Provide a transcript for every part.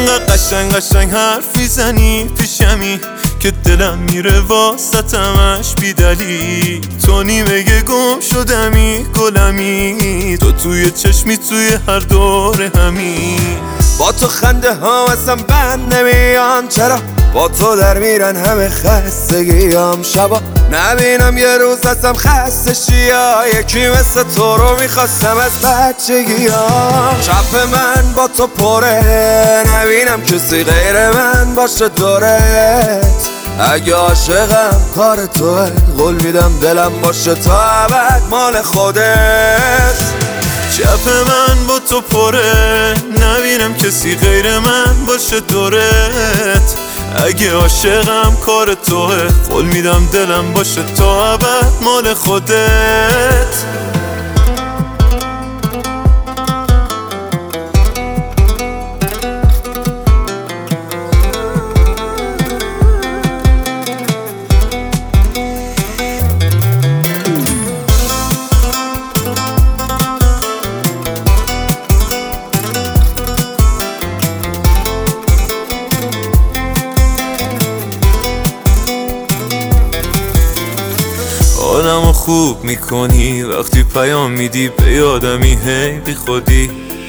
انقدر قشنگ حرف میزنی پیشمی که دلم میره واسطمش بی دلیل. تو نیمه گم شدمی گلمی، تو توی چشمی توی هر دور همین. با تو خنده ها اصلا بند نمیان، چرا با تو در میرن همه خستگیام. شبا نبینم یه روز ازم خسته شیا، یکی مثل تو رو میخواستم از بچگیام. چپ من با تو پره، نبینم کسی غیر من باشه دورت. اگه عاشقم کار توه، قول میدم دلم باشه تا ابد مال خودت. چپ من با تو پره، نبینم کسی غیر من باشه دورت. اگه عاشقم کار توه، قول میدم دلم باشه تا ابد مال خودت. حالمو خوب میکنی وقتی پیام میدی به یادمی، هی بی خودی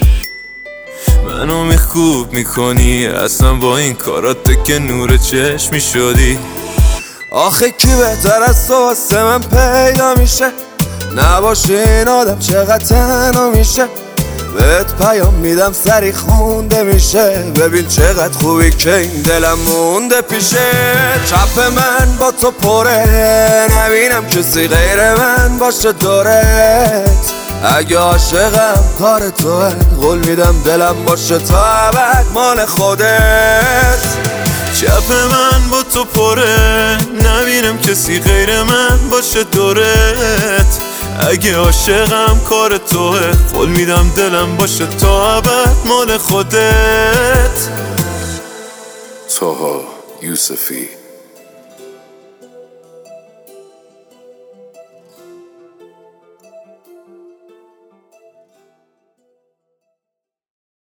منو خوب میکنی. اصلا با این کارات که نور چشمی شدی. آخه کی بهتر از تو واسه من پیدا میشه؟ نباشه این آدم چقدر تنها میشه. بهت پیام میدم سری خونده میشه، ببین چقدر خوبی که این دلم مونده پیشه. چپ من با تو پره، نبینم کسی غیر من باشه دورت. اگه عاشقم کار توه، قول میدم دلم باشه تا ابد مال خودت. چپ من با تو پره، نبینم کسی غیر من باشه دورت. اگه عاشقم کار توه، قول میدم دلم باشه تا ابد مال خودت. طه یوسفی